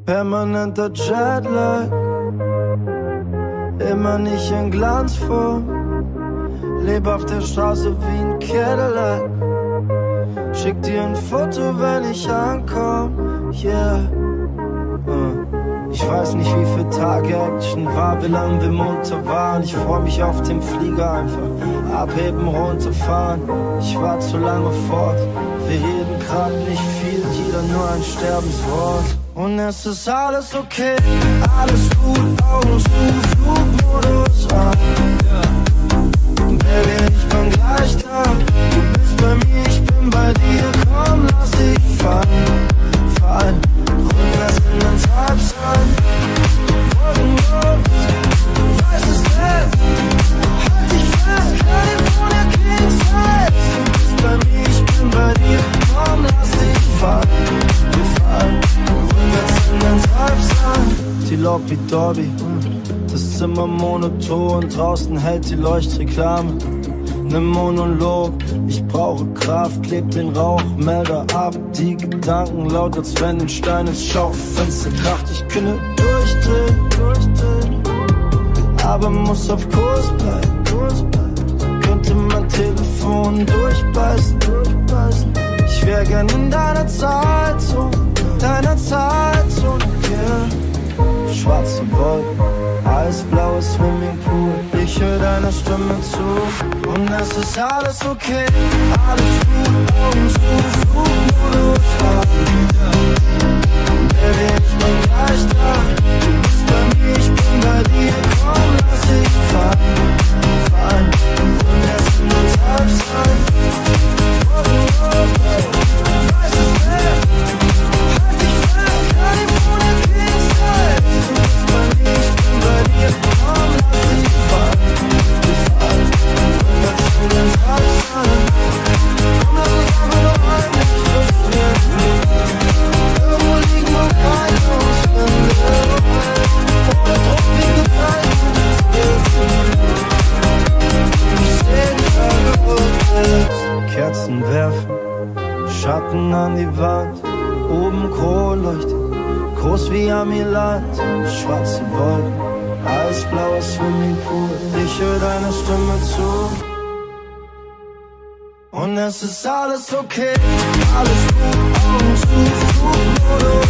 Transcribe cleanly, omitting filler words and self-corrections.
permanenter Jetlag, immer nicht in Glanzform, leb auf der Straße wie ein Cadillac, schick dir ein Foto, wenn ich ankomm, yeah. Ich weiß nicht, wie viele Tage Action war, wie lange wir munter waren. Ich freu mich auf den Flieger, einfach abheben, runterfahren. Ich war zu lange fort, wir reden grad nicht viel, jeder nur ein Sterbenswort. Und es ist alles okay, alles gut, Augen zu, Flugmodus an. Baby, ich bin gleich da, du bist bei mir, ich bin bei dir, komm, lass dich fallen, rückwärts in den Treibsand. Wolkenlos, weißes Bett, halt dich fest, California King Size. Du bist bei mir, ich bin bei dir, komm, lass dich fallen, rückwärts in den Treibsand. Die Lobby Dobby, das Zimmer monoton, draußen hält die Leuchtreklame. Ne Monolog, ich brauche Kraft, kleb den Rauchmelder ab. Die Gedanken laut, als wenn ein Stein ins Schaufenster kracht. Ich könnte durchdrehen, aber muss auf Kurs bleiben. Könnte mein Telefon durchbeißen. Ich wär gern in deiner Zeitzone, yeah. Schwarze Wolken, eisblaues Swimmingpool, ich hör deiner Stimme zu. Und es ist alles okay, alles gut, Augen zu, Flugmodus an. Baby, ich bin gleich da, du bist bei mir, ich bin bei dir, komm, lass dich fallen, rückwärts in den Treibsand. Weißes Bett, halt dich fest, California King Size. Du bist bei mir, ich bin bei dir, komm, lass dich fallen, rückwärts in den Treibsand. Komm, lass uns aber noch heimlich verschwinden. Irgendwo liegen wir beide uns finden. Ohne Druck, wie gezeichnet, das Bild. Ich seh dich alle rückwärts. Kerzen werfen, Schatten an die Wand, oben Kronleuchte, groß wie Amiland, schwarze Wolken, eisblaues Swimmingpool, ich hör deiner Stimme zu. Und es ist alles okay, alles gut, Augen zu, Flugmodus